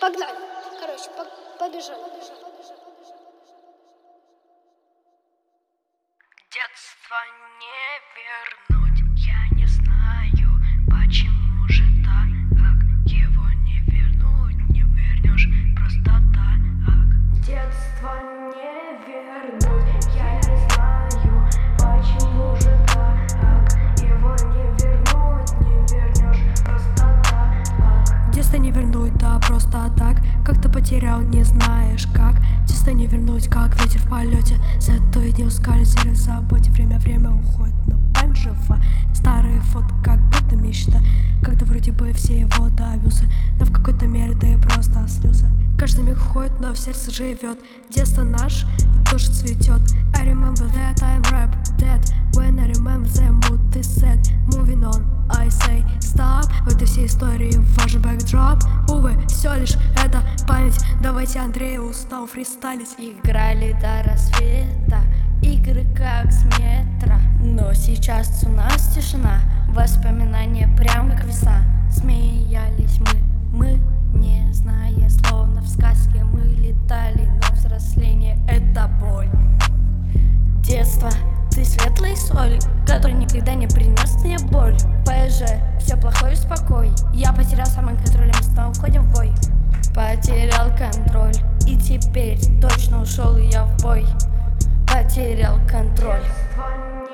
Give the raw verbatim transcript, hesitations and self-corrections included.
Погнали. Короче, побежали. Детство не вернуть, я не знаю, почему же так, как его не вернуть, не вернешь просто так. Детство не вернуть, я не знаю, почему же так, как его не вернуть, не вернешь просто так. Детство не вернуть, да просто так, как ты потерял, не знаешь как. Детство не вернуть, как ветер в полете, зато и не ускользили в заботе. Время время уходит, но память жива. Старые фото, как будто мечта, когда вроде бы все его добился, но в какой-то мере ты просто слился. Каждый миг ходит, но в сердце живет. Детство наш тоже цветет. I remember that I'm rap dead. When I remember the mood is sad. Moving on, I say stop. В этой всей истории важен бэкдроп. Увы, все лишь это память. Давайте Андрей устал фристайлить. Играли до рассвета, игры как с метра. Но сейчас у нас тишина, воспоминания прям как весна. Смеялись мы, мы не зная, словно в сказке мы летали. Но взросление — это боль. Детство, ты светлый соль, который никогда не принес мне боль. ПСЖ, все плохое успокой. Я потерял самый контроль, и мы снова уходим в бой. Потерял контроль, и теперь точно ушел я в бой. Потерял контроль. Детство